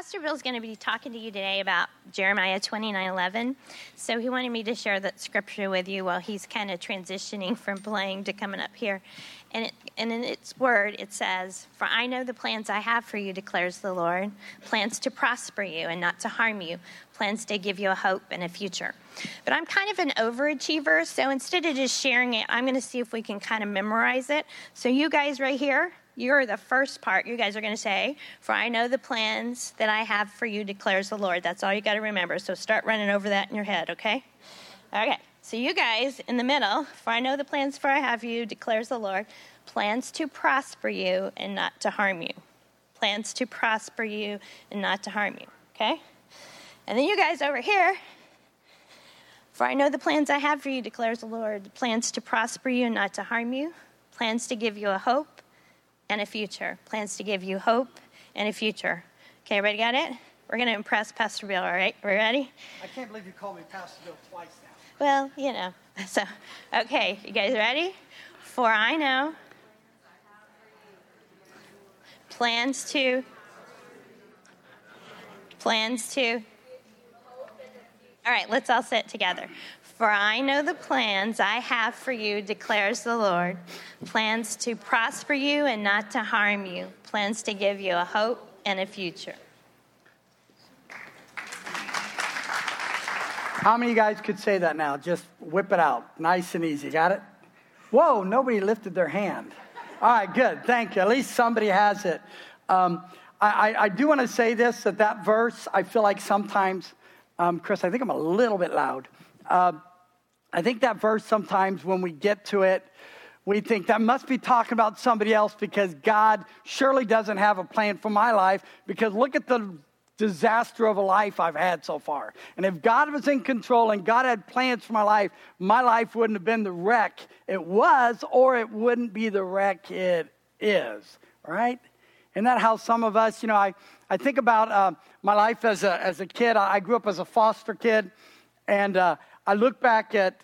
Pastor Bill's going to be talking to you today about Jeremiah 29:11. So he wanted me to share that scripture with you while he's kind of transitioning from playing to coming up here. And in its word, it says, "For I know the plans I have for you, declares the Lord, plans to prosper you and not to harm you, plans to give you a hope and a future." But I'm kind of an overachiever, so instead of just sharing it, I'm going to see if we can kind of memorize it. So you guys right here, you're the first part. You guys are going to say, "For I know the plans that I have for you, declares the Lord." That's all you got to remember. So start running over that in your head, okay? Okay. So you guys in the middle, "For I know the plans for I have you, declares the Lord, plans to prosper you and not to harm you." Plans to prosper you and not to harm you, okay? And then you guys over here, "For I know the plans I have for you, declares the Lord, plans to prosper you and not to harm you, plans to give you a hope and a future." Plans to give you hope and a future. Okay, everybody got it? We're going to impress Pastor Bill, all right? We ready? I can't believe you called me Pastor Bill twice now. Well, you know. So, okay, you guys ready? "For I know plans to. All right, let's all say it together. "For I know the plans I have for you, declares the Lord, plans to prosper you and not to harm you, plans to give you a hope and a future." How many of you guys could say that now? Just whip it out. Nice and easy. Got it? Whoa, nobody lifted their hand. All right, good. Thank you. At least somebody has it. I do want to say this, that verse, I feel like sometimes, Chris, I think I'm a little bit loud. I think that verse sometimes when we get to it, we think that must be talking about somebody else because God surely doesn't have a plan for my life because look at the disaster of a life I've had so far. And if God was in control and God had plans for my life wouldn't have been the wreck it was, or it wouldn't be the wreck it is, right? Isn't that how some of us, I think about my life as a kid. I grew up as a foster kid, and I look back at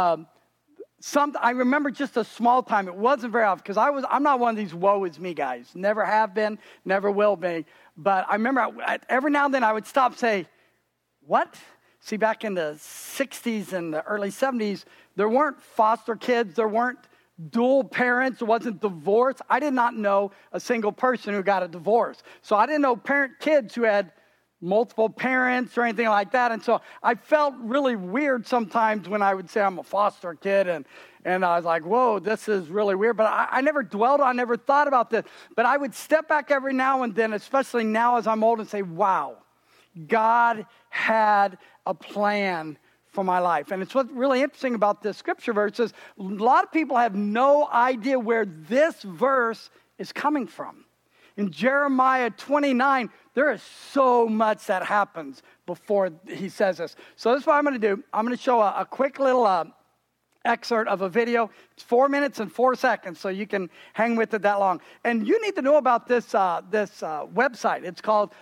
I remember just a small time. It wasn't very often because I'm not one of these woe is me guys. Never have been, never will be. But I remember every now and then I would stop and say, "What?" See, back in the 60s and the early 70s, there weren't foster kids. There weren't dual parents. It wasn't divorce. I did not know a single person who got a divorce. So I didn't know kids who had multiple parents or anything like that. And so I felt really weird sometimes when I would say I'm a foster kid and I was like, whoa, this is really weird. But I never dwelled on, never thought about this. But I would step back every now and then, especially now as I'm old, and say, wow, God had a plan for my life. And it's what's really interesting about this scripture verse is a lot of people have no idea where this verse is coming from. In Jeremiah 29, there is so much that happens before he says this. So this is what I'm going to do. I'm going to show a quick little excerpt of a video. It's 4 minutes and 4 seconds, so you can hang with it that long. And you need to know about this website. It's called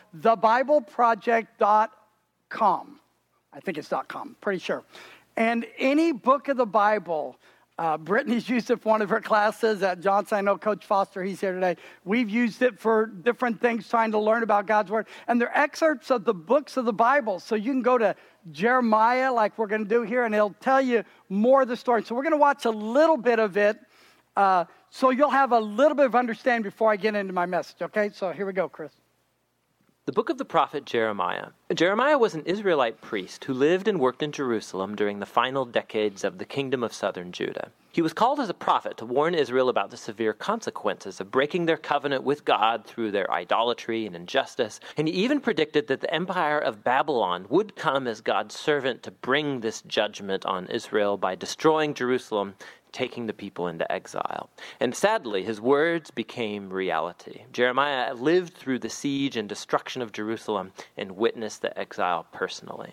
thebibleproject.com. I think it's .com, pretty sure. And any book of the Bible, Brittany's used it for one of her classes at Johnson. I know Coach Foster, he's here today. We've used it for different things, trying to learn about God's Word. And they're excerpts of the books of the Bible. So you can go to Jeremiah, like we're going to do here, and it'll tell you more of the story. So we're going to watch a little bit of it, so you'll have a little bit of understanding before I get into my message, okay? So here we go, Chris. The book of the prophet Jeremiah. Jeremiah was an Israelite priest who lived and worked in Jerusalem during the final decades of the kingdom of southern Judah. He was called as a prophet to warn Israel about the severe consequences of breaking their covenant with God through their idolatry and injustice, and he even predicted that the empire of Babylon would come as God's servant to bring this judgment on Israel by destroying Jerusalem, taking the people into exile. And sadly, his words became reality. Jeremiah lived through the siege and destruction of Jerusalem and witnessed the exile personally.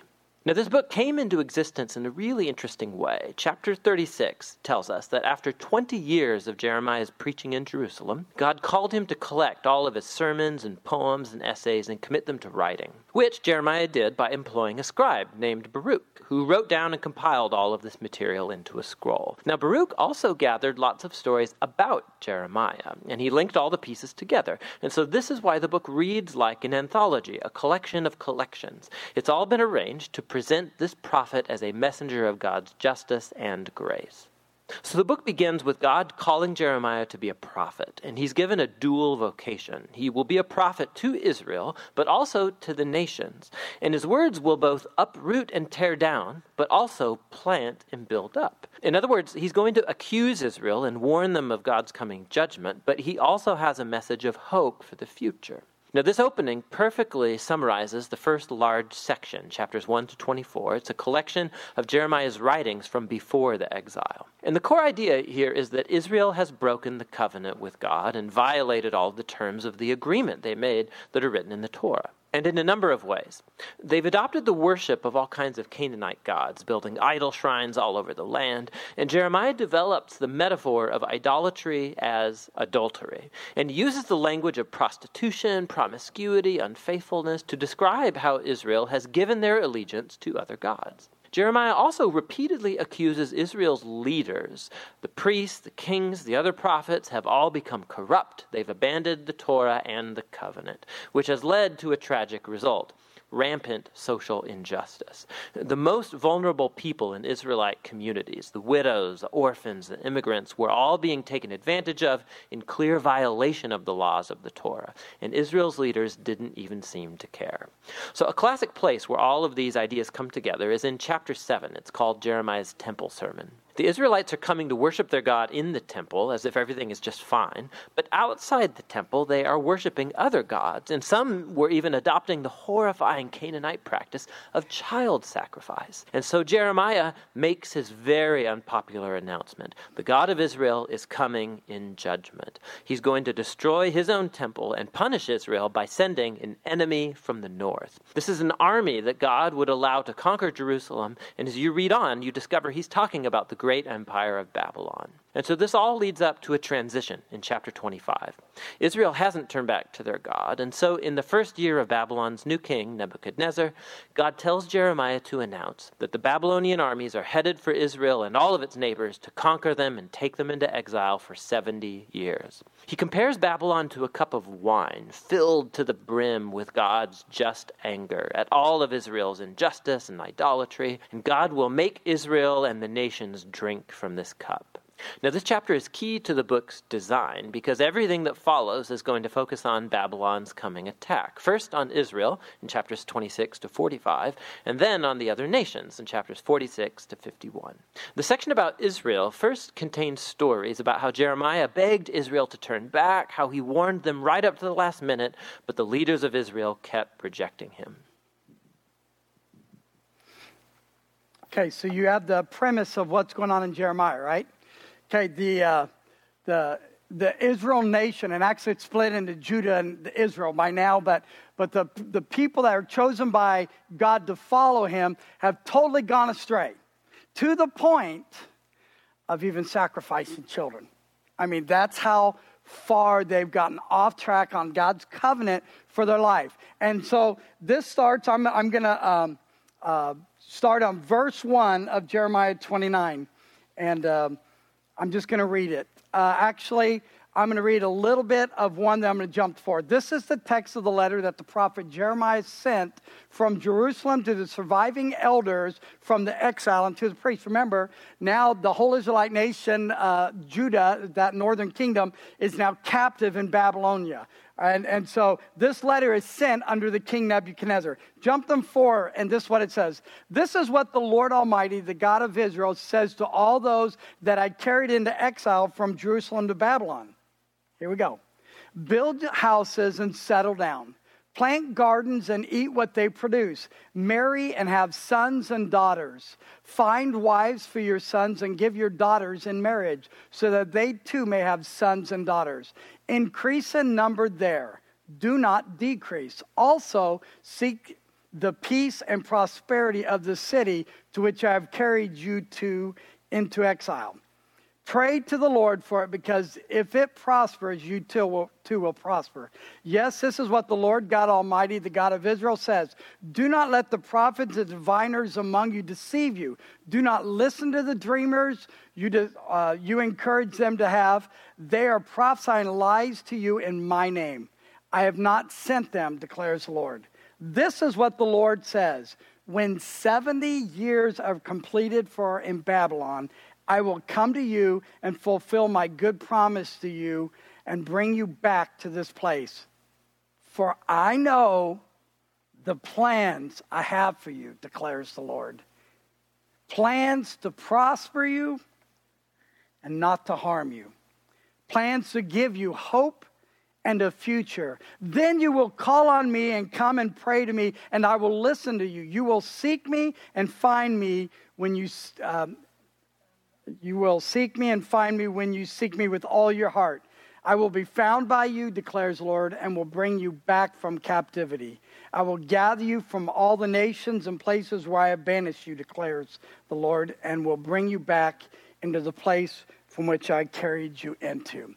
Now, this book came into existence in a really interesting way. Chapter 36 tells us that after 20 years of Jeremiah's preaching in Jerusalem, God called him to collect all of his sermons and poems and essays and commit them to writing, which Jeremiah did by employing a scribe named Baruch, who wrote down and compiled all of this material into a scroll. Now, Baruch also gathered lots of stories about Jeremiah, and he linked all the pieces together. And so this is why the book reads like an anthology, a collection of collections. It's all been arranged to present this prophet as a messenger of God's justice and grace. So the book begins with God calling Jeremiah to be a prophet, and he's given a dual vocation. He will be a prophet to Israel, but also to the nations. And his words will both uproot and tear down, but also plant and build up. In other words, he's going to accuse Israel and warn them of God's coming judgment, but he also has a message of hope for the future. Now, this opening perfectly summarizes the first large section, chapters 1 to 24. It's a collection of Jeremiah's writings from before the exile. And the core idea here is that Israel has broken the covenant with God and violated all the terms of the agreement they made that are written in the Torah. And in a number of ways. They've adopted the worship of all kinds of Canaanite gods, building idol shrines all over the land. And Jeremiah develops the metaphor of idolatry as adultery, and uses the language of prostitution, promiscuity, unfaithfulness to describe how Israel has given their allegiance to other gods. Jeremiah also repeatedly accuses Israel's leaders. The priests, the kings, the other prophets have all become corrupt. They've abandoned the Torah and the covenant, which has led to a tragic result: rampant social injustice. The most vulnerable people in Israelite communities, the widows, the orphans, the immigrants, were all being taken advantage of in clear violation of the laws of the Torah, and Israel's leaders didn't even seem to care. So a classic place where all of these ideas come together is in chapter 7. It's called Jeremiah's Temple Sermon. The Israelites are coming to worship their God in the temple as if everything is just fine, but outside the temple they are worshiping other gods, and some were even adopting the horrifying Canaanite practice of child sacrifice. And so Jeremiah makes his very unpopular announcement: the God of Israel is coming in judgment. He's going to destroy his own temple and punish Israel by sending an enemy from the north. This is an army that God would allow to conquer Jerusalem, and as you read on, you discover he's talking about the great empire of Babylon. And so this all leads up to a transition in chapter 25. Israel hasn't turned back to their God, and so in the first year of Babylon's new king, Nebuchadnezzar, God tells Jeremiah to announce that the Babylonian armies are headed for Israel and all of its neighbors to conquer them and take them into exile for 70 years. He compares Babylon to a cup of wine filled to the brim with God's just anger at all of Israel's injustice and idolatry, and God will make Israel and the nations drink from this cup. Now, this chapter is key to the book's design because everything that follows is going to focus on Babylon's coming attack. First on Israel in chapters 26 to 45, and then on the other nations in chapters 46 to 51. The section about Israel first contains stories about how Jeremiah begged Israel to turn back, how he warned them right up to the last minute, but the leaders of Israel kept rejecting him. Okay, so you have the premise of what's going on in Jeremiah, right? Okay, the Israel nation, and actually it's split into Judah and Israel by now, but the people that are chosen by God to follow him have totally gone astray, to the point of even sacrificing children. I mean, that's how far they've gotten off track on God's covenant for their life. And so this starts, I'm going to start on verse 1 of Jeremiah 29, and I'm just going to read it. Actually, I'm going to read a little bit of one that I'm going to jump forward. This is the text of the letter that the prophet Jeremiah sent from Jerusalem to the surviving elders from the exile and to the priests. Remember, now the whole Israelite nation, Judah, that northern kingdom, is now captive in Babylonia. And so this letter is sent under the king Nebuchadnezzar. Jump them forward, and this is what it says. This is what the Lord Almighty, the God of Israel, says to all those that I carried into exile from Jerusalem to Babylon. Here we go. Build houses and settle down. Plant gardens and eat what they produce. Marry and have sons and daughters. Find wives for your sons and give your daughters in marriage, so that they too may have sons and daughters. Increase in number there. Do not decrease. Also seek the peace and prosperity of the city to which I have carried you into exile. Pray to the Lord for it, because if it prospers, you too will prosper. Yes, this is what the Lord God Almighty, the God of Israel, says. Do not let the prophets and diviners among you deceive you. Do not listen to the dreamers you encourage them to have. They are prophesying lies to you in my name. I have not sent them, declares the Lord. This is what the Lord says. When 70 years are completed in Babylon, I will come to you and fulfill my good promise to you and bring you back to this place. For I know the plans I have for you, declares the Lord. Plans to prosper you and not to harm you. Plans to give you hope and a future. Then you will call on me and come and pray to me, and I will listen to you. You will seek me and find me when you will seek me and find me when you seek me with all your heart. I will be found by you, declares the Lord, and will bring you back from captivity. I will gather you from all the nations and places where I have banished you, declares the Lord, and will bring you back into the place from which I carried you into.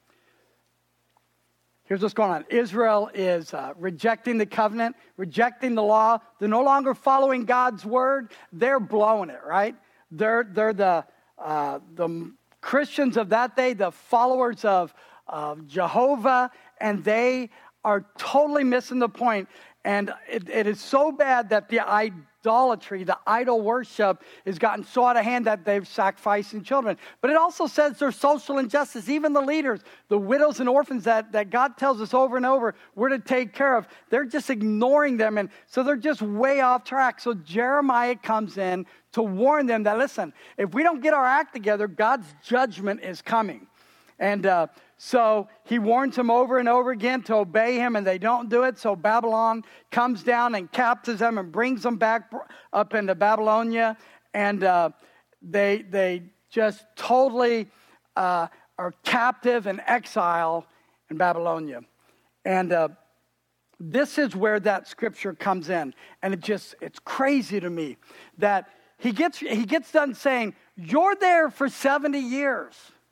Here's what's going on. Israel is rejecting the covenant, rejecting the law. They're no longer following God's word. They're blowing it, right? They're the Christians of that day, the followers of Jehovah, and they are totally missing the point. And it is so bad that the idolatry, the idol worship, has gotten so out of hand that they're sacrificing children. But it also says there's social injustice. Even the leaders, the widows and orphans that God tells us over and over we're to take care of, they're just ignoring them. And so they're just way off track. So Jeremiah comes in to warn them that, listen, if we don't get our act together, God's judgment is coming. And so he warns them over and over again to obey him, and they don't do it. So Babylon comes down and captures them and brings them back up into Babylonia. And they just totally are captive and exile in Babylonia. And this is where that scripture comes in. And it's crazy to me that he gets done saying, you're there for 70 years.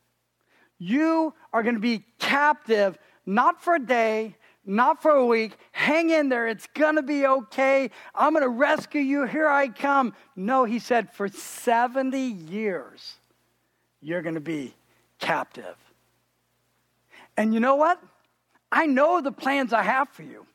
You are going to be captive, not for a day, not for a week. Hang in there. It's going to be okay. I'm going to rescue you. Here I come. No, he said, for 70 years, you're going to be captive. And you know what? I know the plans I have for you.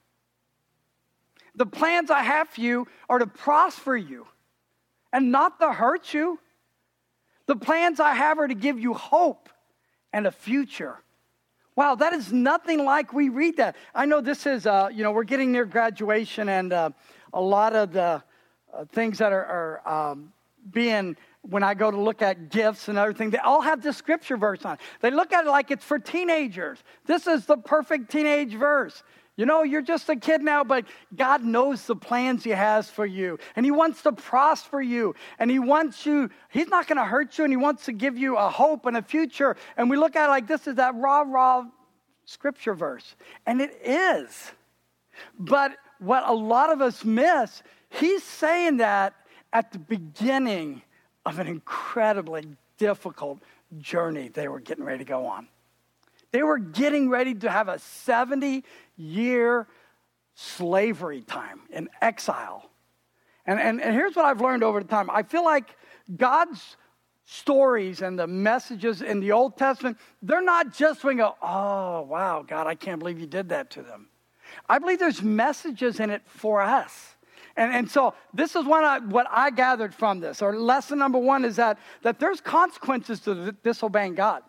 The plans I have for you are to prosper you and not to hurt you. The plans I have are to give you hope and a future. Wow, that is nothing like we read that. I know this is, we're getting near graduation, and a lot of the things that are being, when I go to look at gifts and everything, they all have this scripture verse on it. They look at it like it's for teenagers. This is the perfect teenage verse. You know, you're just a kid now, but God knows the plans he has for you. And he wants to prosper you. And he wants you, he's not going to hurt you, and he wants to give you a hope and a future. And we look at it like this is that raw scripture verse. And it is. But what a lot of us miss, he's saying that at the beginning of an incredibly difficult journey they were getting ready to go on. They were getting ready to have a 70-year slavery time in exile. And here's what I've learned over the time. I feel like God's stories and the messages in the Old Testament, they're not just when we go, oh, wow, God, I can't believe you did that to them. I believe there's messages in it for us. And so this is what I gathered from this. Or lesson number one is that there's consequences to disobeying God.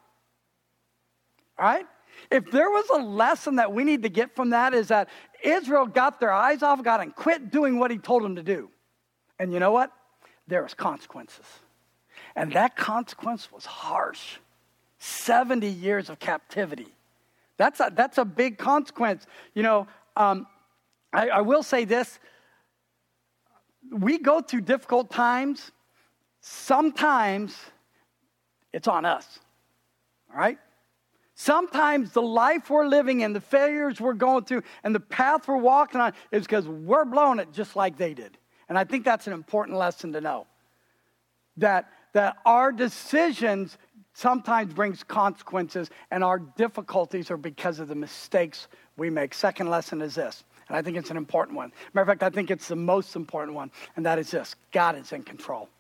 All right? If there was a lesson that we need to get from that, is that Israel got their eyes off God and quit doing what he told them to do. And you know what? There was consequences. And that consequence was harsh. 70 years of captivity. That's a big consequence. You know, I will say this. We go through difficult times. Sometimes it's on us. All right? Sometimes the life we're living in, the failures we're going through, and the path we're walking on is because we're blowing it just like they did. And I think that's an important lesson to know. That our decisions sometimes brings consequences, and our difficulties are because of the mistakes we make. Second lesson is this, and I think it's an important one. Matter of fact, I think it's the most important one, and that is this: God is in control.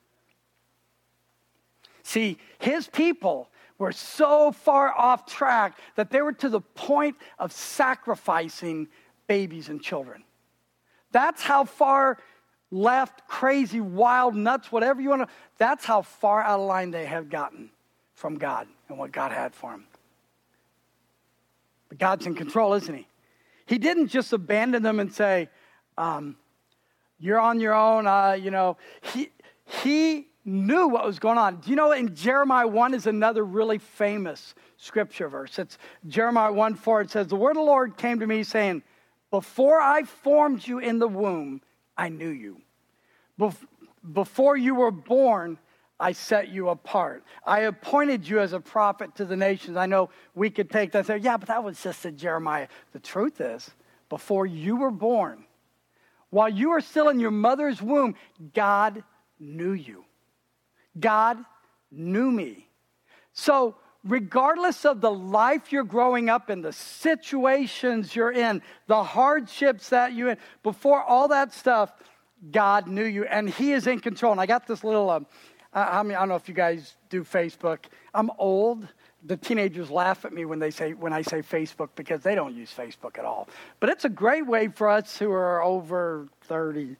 See, his people were so far off track that they were to the point of sacrificing babies and children. That's how far left, crazy, wild, nuts, whatever you want to, that's how far out of line they have gotten from God and what God had for them. But God's in control, isn't he? He didn't just abandon them and say, you're on your own. He knew what was going on. Do you know in Jeremiah 1 is another really famous scripture verse? It's Jeremiah 1:4. It says, the word of the Lord came to me saying, before I formed you in the womb, I knew you. Before you were born, I set you apart. I appointed you as a prophet to the nations. I know we could take that and say, yeah, but that was just a Jeremiah. The truth is, before you were born, while you were still in your mother's womb, God knew you. God knew me. So regardless of the life you're growing up in, the situations you're in, the hardships that you're in, before all that stuff, God knew you, and he is in control. And I got this little, I don't know if you guys do Facebook. I'm old. The teenagers laugh at me when I say Facebook because they don't use Facebook at all. But it's a great way for us who are over 30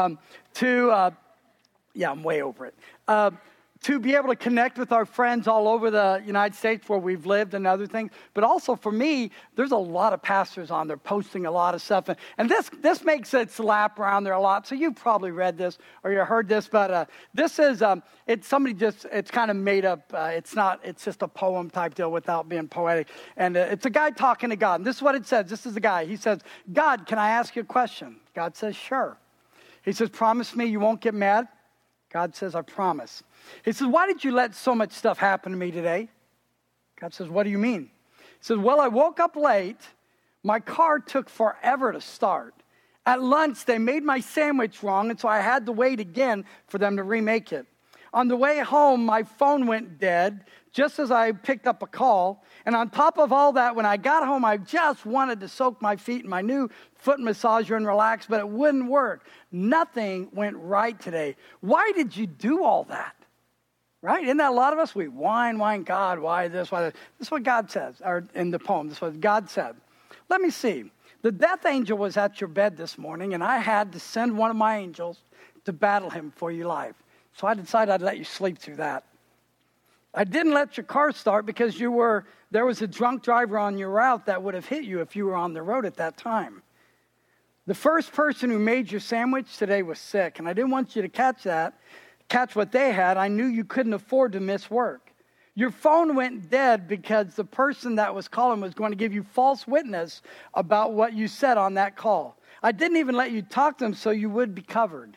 I'm way over it. To be able to connect with our friends all over the United States where we've lived and other things. But also for me, there's a lot of pastors on there posting a lot of stuff. And this makes it slap around there a lot. So you've probably read this or you heard this. But this is, it's kind of made up. It's just a poem type deal without being poetic. And it's a guy talking to God. And this is what it says. This is the guy. He says, God, can I ask you a question? God says, sure. He says, promise me you won't get mad. God says, I promise. He says, why did you let so much stuff happen to me today? God says, what do you mean? He says, well, I woke up late. My car took forever to start. At lunch, they made my sandwich wrong, and so I had to wait again for them to remake it. On the way home, my phone went dead just as I picked up a call. And on top of all that, when I got home, I just wanted to soak my feet in my new foot massager and relax, but it wouldn't work. Nothing went right today. Why did you do all that? Right? Isn't that a lot of us? We whine, God, why this, why that? This is what God says, or in the poem, this is what God said. Let me see. The death angel was at your bed this morning, and I had to send one of my angels to battle him for your life. So I decided I'd let you sleep through that. I didn't let your car start because there was a drunk driver on your route that would have hit you if you were on the road at that time. The first person who made your sandwich today was sick, and I didn't want you to catch what they had. I knew you couldn't afford to miss work. Your phone went dead because the person that was calling was going to give you false witness about what you said on that call. I didn't even let you talk to them so you would be covered.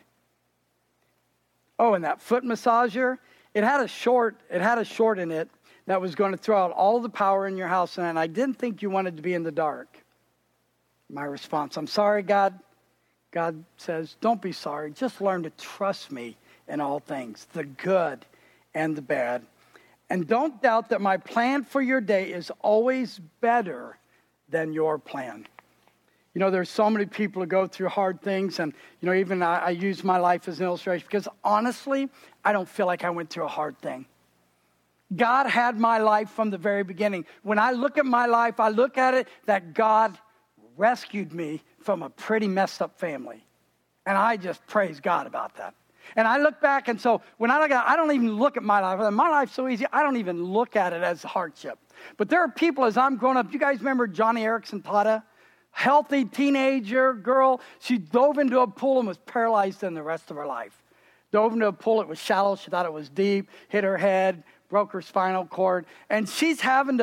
Oh, and that foot massager, it had a short in it that was going to throw out all the power in your house, and I didn't think you wanted to be in the dark. My response, I'm sorry, God. God says, don't be sorry. Just learn to trust me in all things, the good and the bad. And don't doubt that my plan for your day is always better than your plan. You know, there's so many people who go through hard things, and, even I use my life as an illustration because, honestly, I don't feel like I went through a hard thing. God had my life from the very beginning. When I look at my life, I look at it that God rescued me from a pretty messed up family. And I just praise God about that. And I look back, and so when I look at it, I don't even look at my life. My life's so easy, I don't even look at it as hardship. But there are people, as I'm growing up, you guys remember Johnny Erickson Tata? Healthy teenager girl. She dove into a pool and was paralyzed in the rest of her life. Dove into a pool, it was shallow, she thought it was deep, hit her head, broke her spinal cord. And she's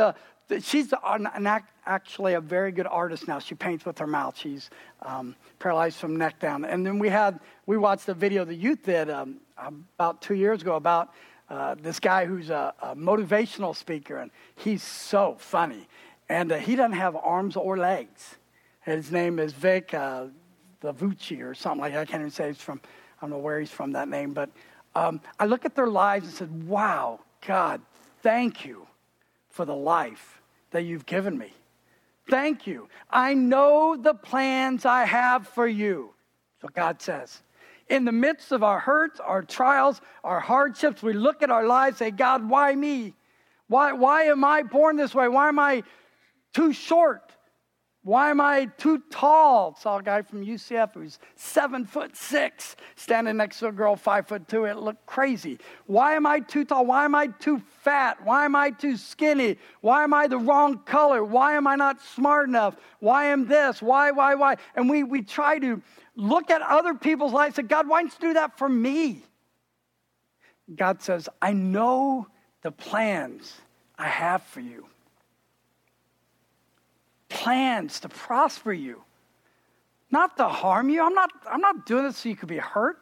actually a very good artist now. She paints with her mouth. She's paralyzed from neck down. And then we watched a video the youth did about 2 years ago about this guy who's a motivational speaker, and he's so funny. And he doesn't have arms or legs. His name is Vic Lavucci or something like that. I can't even say he's from, I don't know where he's from, that name. But I look at their lives and said, wow, God, thank you for the life that you've given me. Thank you. I know the plans I have for you. So God says, in the midst of our hurts, our trials, our hardships, we look at our lives and say, God, why me? Why am I born this way? Why am I too short? Why am I too tall? Saw a guy from UCF who's 7'6", standing next to a girl 5'2". It looked crazy. Why am I too tall? Why am I too fat? Why am I too skinny? Why am I the wrong color? Why am I not smart enough? Why am this? Why? And we try to look at other people's lives and say, God, why don't you do that for me? God says, I know the plans I have for you. Plans to prosper you, not to harm you. I'm not doing this so you could be hurt.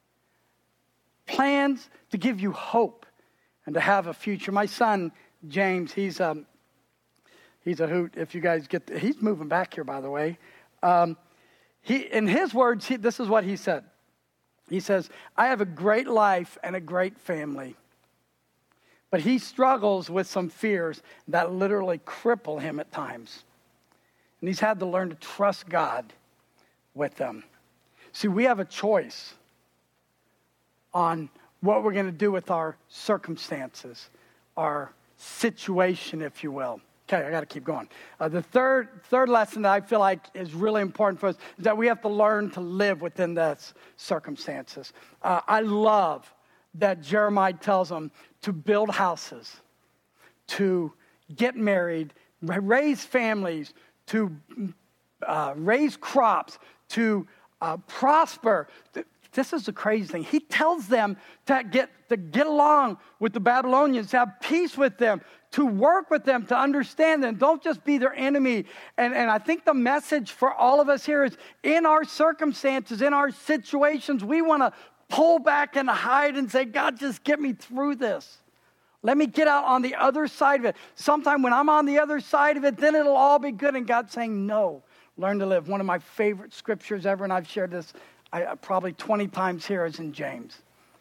Plans to give you hope and to have a future. My son James, he's a hoot. If you guys he's moving back here, by the way. In his words, this is what he said. He says, I have a great life and a great family. But he struggles with some fears that literally cripple him at times. And he's had to learn to trust God with them. See, we have a choice on what we're going to do with our circumstances, our situation, if you will. Okay, I got to keep going. The third lesson that I feel like is really important for us is that we have to learn to live within those circumstances. I love that Jeremiah tells them to build houses, to get married, raise families, to raise crops, to prosper. This is the crazy thing. He tells them to get along with the Babylonians, to have peace with them, to work with them, to understand them. Don't just be their enemy. And I think the message for all of us here is in our circumstances, in our situations, we want to pull back and hide and say, God, just get me through this. Let me get out on the other side of it. Sometime when I'm on the other side of it, then it'll all be good. And God's saying, no, learn to live. One of my favorite scriptures ever, and I've shared this probably 20 times here, is in James.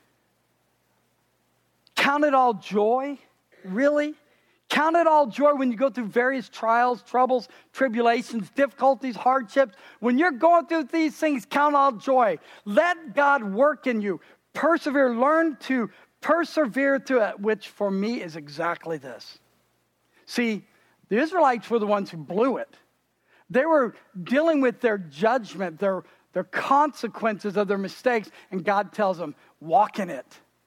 Count it all joy, really? Count it all joy when you go through various trials, troubles, tribulations, difficulties, hardships. When you're going through these things, count all joy. Let God work in you. Persevere. Learn to persevere through it, which for me is exactly this. See, the Israelites were the ones who blew it. They were dealing with their judgment, their consequences of their mistakes, and God tells them, walk in it.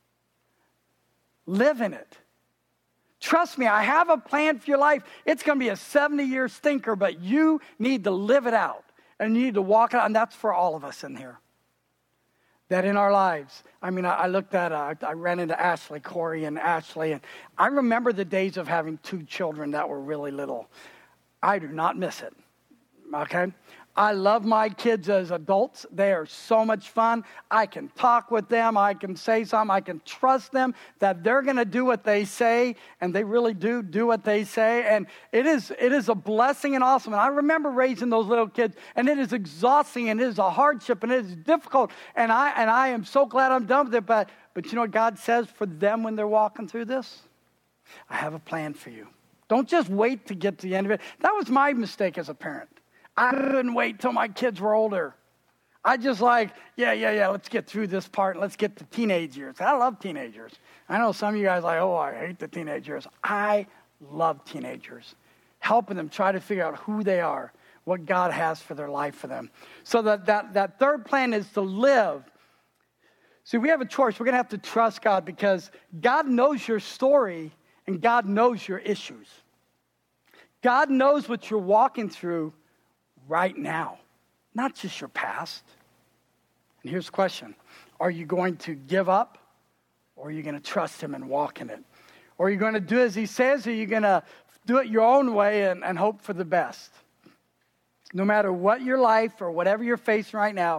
Live in it. Trust me, I have a plan for your life. It's going to be a 70-year stinker, but you need to live it out, and you need to walk it out, and that's for all of us in here. That in our lives, I ran into Ashley, Corey and Ashley, and I remember the days of having 2 children that were really little. I do not miss it, okay? I love my kids as adults. They are so much fun. I can talk with them. I can say something. I can trust them that they're going to do what they say, and they really do what they say. And it is a blessing and awesome. And I remember raising those little kids, and it is exhausting, and it is a hardship, and it is difficult. And I am so glad I'm done with it. But you know what God says for them when they're walking through this? I have a plan for you. Don't just wait to get to the end of it. That was my mistake as a parent. I couldn't wait till my kids were older. I just let's get through this part and let's get to teenage years. I love teenagers. I know some of you guys are like, oh, I hate the teenagers. I love teenagers. Helping them try to figure out who they are, what God has for their life for them. So that third plan is to live. See, we have a choice. We're going to have to trust God because God knows your story and God knows your issues. God knows what you're walking through right now, not just your past. And here's the question. Are you going to give up, or are you going to trust him and walk in it? Or are you going to do as he says, or are you going to do it your own way and hope for the best? No matter what your life or whatever you're facing right now,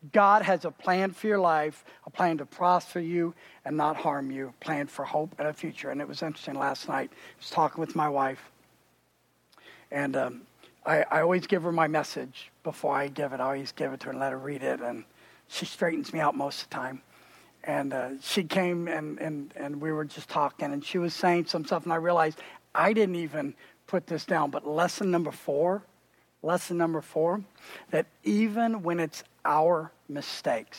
God has a plan for your life, a plan to prosper you and not harm you, a plan for hope and a future. And it was interesting last night. I was talking with my wife, and I always give her my message before I give it. I always give it to her and let her read it, and she straightens me out most of the time. And she came and we were just talking, and she was saying some stuff, and I realized I didn't even put this down, but lesson number four, that even when it's our mistakes,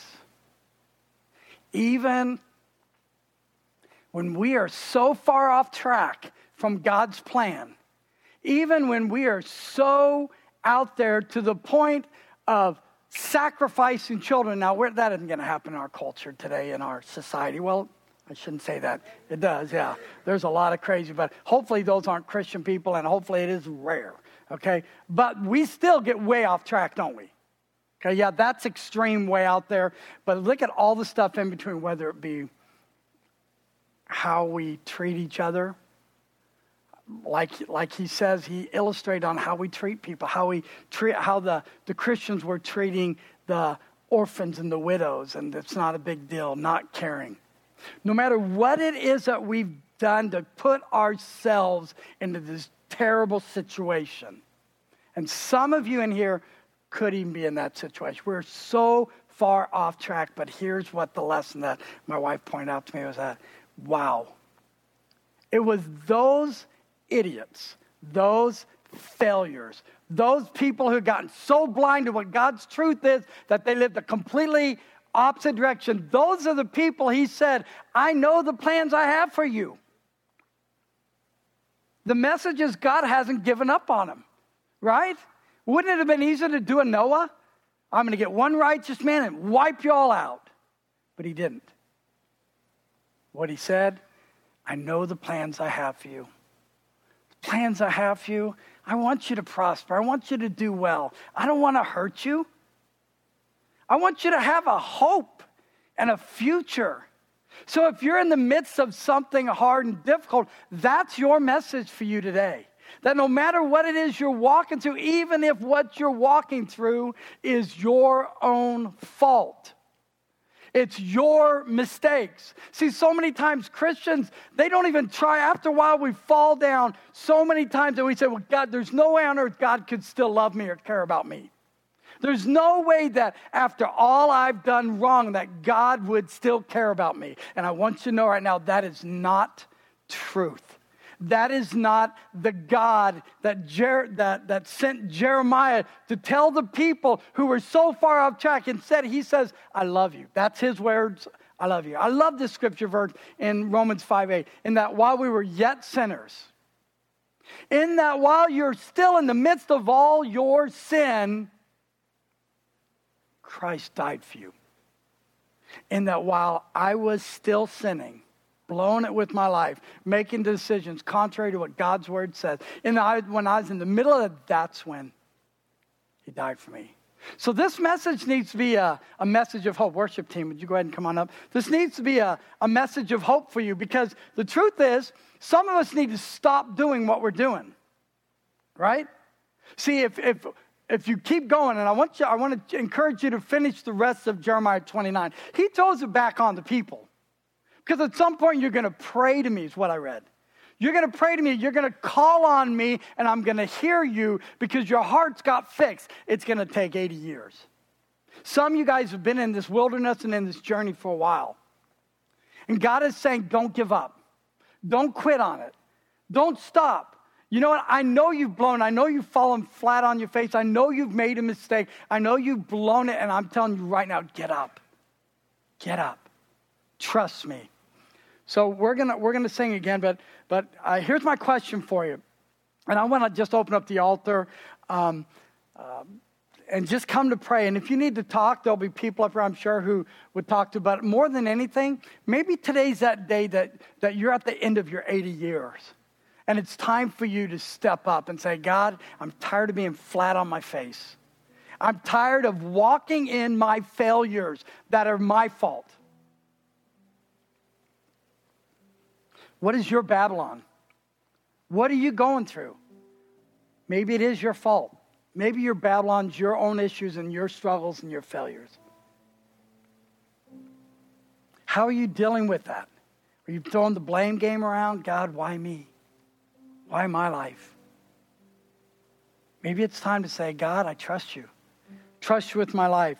even when we are so far off track from God's plan, even when we are so out there to the point of sacrificing children. Now, that isn't going to happen in our culture today, in our society. Well, I shouldn't say that. It does, yeah. There's a lot of crazy, but hopefully those aren't Christian people, and hopefully it is rare, okay? But we still get way off track, don't we? Okay, yeah, that's extreme way out there, but look at all the stuff in between, whether it be how we treat each other. Like he says, he illustrated on how we treat people, how the Christians were treating the orphans and the widows, and it's not a big deal, not caring. No matter what it is that we've done to put ourselves into this terrible situation. And some of you in here could even be in that situation. We're so far off track, but here's what the lesson that my wife pointed out to me was that, wow, it was those idiots, those failures, those people who gotten so blind to what God's truth is that they lived a completely opposite direction. Those are the people he said, I know the plans I have for you. The message is God hasn't given up on them, right? Wouldn't it have been easier to do a Noah? I'm going to get one righteous man and wipe you all out. But he didn't. What he said, I know the plans I have for you. Plans I have for you. I want you to prosper. I want you to do well. I don't want to hurt you. I want you to have a hope and a future. So if you're in the midst of something hard and difficult, that's your message for you today. That no matter what it is you're walking through, even if what you're walking through is your own fault, it's your mistakes. See, so many times Christians, they don't even try. After a while, we fall down so many times that we say, well, God, there's no way on earth God could still love me or care about me. There's no way that after all I've done wrong that God would still care about me. And I want you to know right now, that is not truth. That is not the God that sent Jeremiah to tell the people who were so far off track. Instead, he says, I love you. That's his words. I love you. I love this scripture verse in Romans 5:8. In that while we were yet sinners, in that while you're still in the midst of all your sin, Christ died for you. In that while I was still sinning, blowing it with my life, making decisions contrary to what God's word says. When I was in the middle of it, that's when he died for me. So this message needs to be a message of hope. Worship team, would you go ahead and come on up? This needs to be a message of hope for you, because the truth is, some of us need to stop doing what we're doing, right? See, if you keep going, and I want to encourage you to finish the rest of Jeremiah 29. He throws it back on the people. Because at some point you're going to pray to me, is what I read. You're going to pray to me, you're going to call on me, and I'm going to hear you because your heart's got fixed. It's going to take 80 years. Some of you guys have been in this wilderness and in this journey for a while. And God is saying, don't give up. Don't quit on it. Don't stop. You know what? I know you've blown. I know you've fallen flat on your face. I know you've made a mistake. I know you've blown it, and I'm telling you right now, get up. Get up. Trust me. So we're gonna sing again, but here's my question for you, and I want to just open up the altar, and just come to pray. And if you need to talk, there'll be people up here, I'm sure, who would talk to. But more than anything, maybe today's that day that you're at the end of your 80 years, and it's time for you to step up and say, God, I'm tired of being flat on my face. I'm tired of walking in my failures that are my fault. What is your Babylon? What are you going through? Maybe it is your fault. Maybe your Babylon's your own issues and your struggles and your failures. How are you dealing with that? Are you throwing the blame game around? God, why me? Why my life? Maybe it's time to say, God, I trust you. Trust you with my life.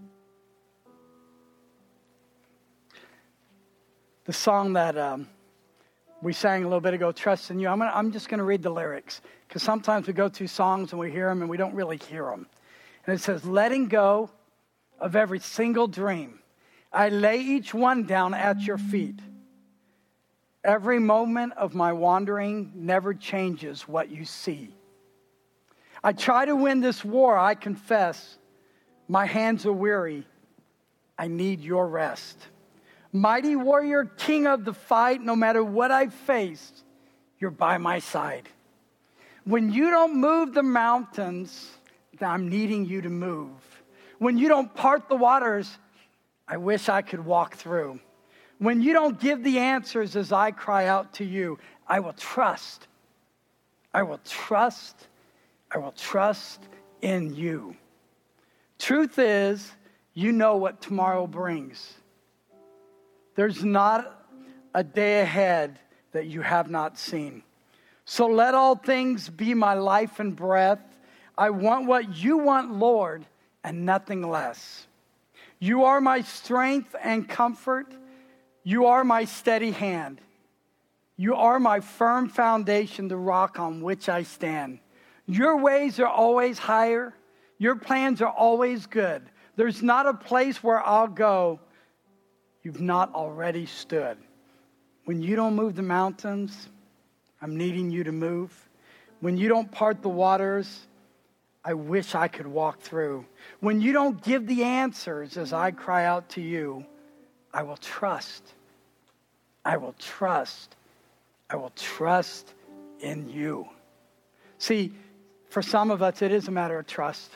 The song that we sang a little bit ago, Trust in You, I'm just going to read the lyrics. Because sometimes we go through songs and we hear them and we don't really hear them. And it says, letting go of every single dream, I lay each one down at your feet. Every moment of my wandering never changes what you see. I try to win this war, I confess. My hands are weary. I need your rest. Mighty warrior, king of the fight, no matter what I face, you're by my side. When you don't move the mountains, I'm needing you to move. When you don't part the waters, I wish I could walk through. When you don't give the answers as I cry out to you, I will trust. I will trust. I will trust in you. Truth is, you know what tomorrow brings. There's not a day ahead that you have not seen. So let all things be my life and breath. I want what you want, Lord, and nothing less. You are my strength and comfort. You are my steady hand. You are my firm foundation, the rock on which I stand. Your ways are always higher. Your plans are always good. There's not a place where I'll go you've not already stood. When you don't move the mountains, I'm needing you to move. When you don't part the waters, I wish I could walk through. When you don't give the answers as I cry out to you, I will trust. I will trust. I will trust in you. See, for some of us, it is a matter of trust.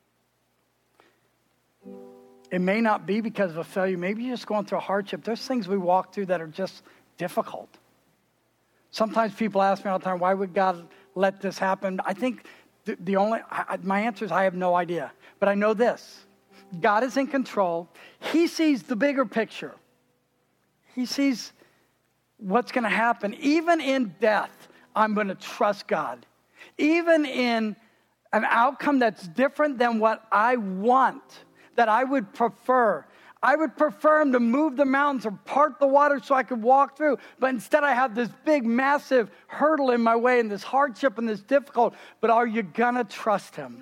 It may not be because of a failure. Maybe you're just going through a hardship. There's things we walk through that are just difficult. Sometimes people ask me all the time, why would God let this happen? I think my answer is I have no idea. But I know this. God is in control. He sees the bigger picture. He sees what's going to happen. Even in death, I'm going to trust God. Even in an outcome that's different than what I want, that I would prefer. I would prefer him to move the mountains or part the water so I could walk through. But instead I have this big, massive hurdle in my way and this hardship and this difficult. But are you going to trust him?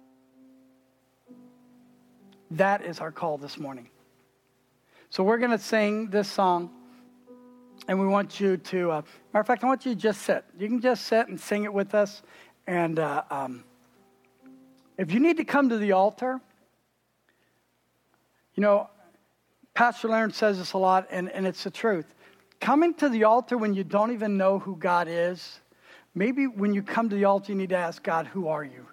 That is our call this morning. So we're going to sing this song. And we want you to, matter of fact, I want you to just sit. You can just sit and sing it with us. And if you need to come to the altar, you know, Pastor Leonard says this a lot, and it's the truth. Coming to the altar when you don't even know who God is, maybe when you come to the altar, you need to ask God, who are you?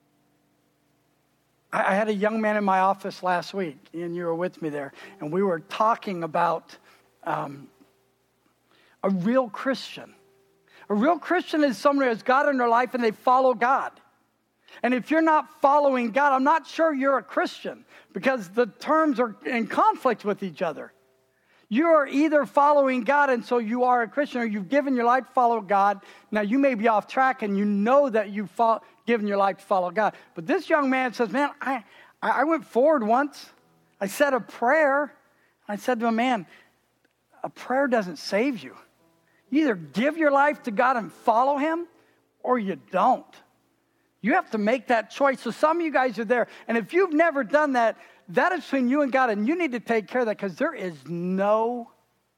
I had a young man in my office last week, and you were with me there, and we were talking about a real Christian. A real Christian is someone who has God in their life and they follow God. And if you're not following God, I'm not sure you're a Christian because the terms are in conflict with each other. You are either following God and so you are a Christian, or you've given your life to follow God. Now you may be off track and you know that you've given your life to follow God. But this young man says, man, I went forward once. I said a prayer. I said to him, man, a prayer doesn't save you. You either give your life to God and follow him or you don't. You have to make that choice. So some of you guys are there. And if you've never done that, that is between you and God. And you need to take care of that because there is no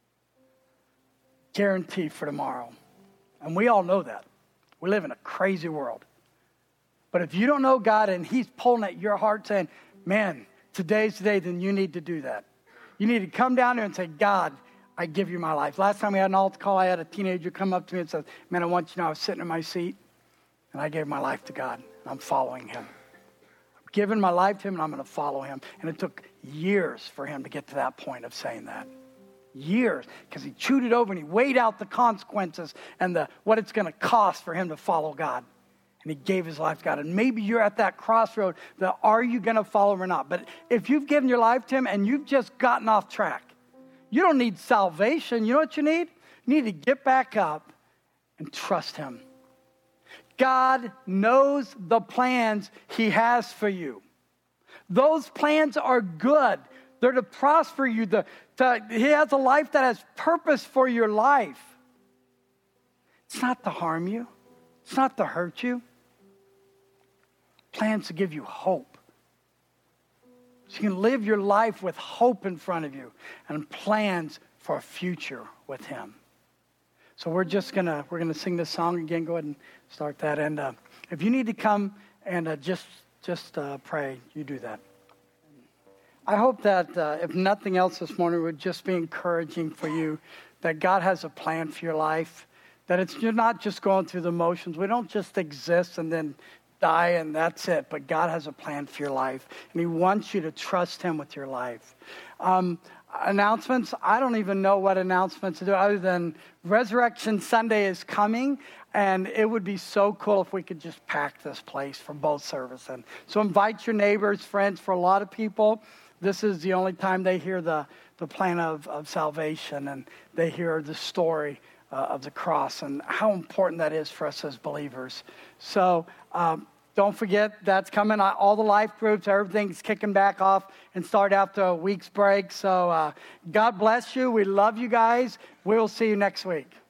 guarantee for tomorrow. And we all know that. We live in a crazy world. But if you don't know God and he's pulling at your heart saying, man, today's the day, then you need to do that. You need to come down there and say, God, I give you my life. Last time we had an altar call, I had a teenager come up to me and said, man, I want you to know I was sitting in my seat and I gave my life to God. And I'm following him. I'm giving my life to him and I'm going to follow him. And it took years for him to get to that point of saying that. Years. Because he chewed it over and he weighed out the consequences and what it's going to cost for him to follow God. And he gave his life to God. And maybe you're at that crossroad that are you going to follow him or not? But if you've given your life to him and you've just gotten off track, You don't need salvation. You know what you need? You need to get back up and trust him. God knows the plans he has for you. Those plans are good. They're to prosper you. He has a life that has purpose for your life. It's not to harm you. It's not to hurt you. Plans to give you hope. So you can live your life with hope in front of you and plans for a future with him. So we're gonna sing this song again. Go ahead and start that. And if you need to come and just pray, you do that. I hope that if nothing else this morning would just be encouraging for you that God has a plan for your life. That you're not just going through the motions. We don't just exist and then die and that's it. But God has a plan for your life. And he wants you to trust him with your life. Announcements, I don't even know what announcements to do other than Resurrection Sunday is coming. And it would be so cool if we could just pack this place for both services. And so invite your neighbors, friends. For a lot of people, this is the only time they hear the plan of salvation. And they hear the story of the cross and how important that is for us as believers. So don't forget, that's coming. All the life groups, everything's kicking back off and start after a week's break. So God bless you. We love you guys. We'll see you next week.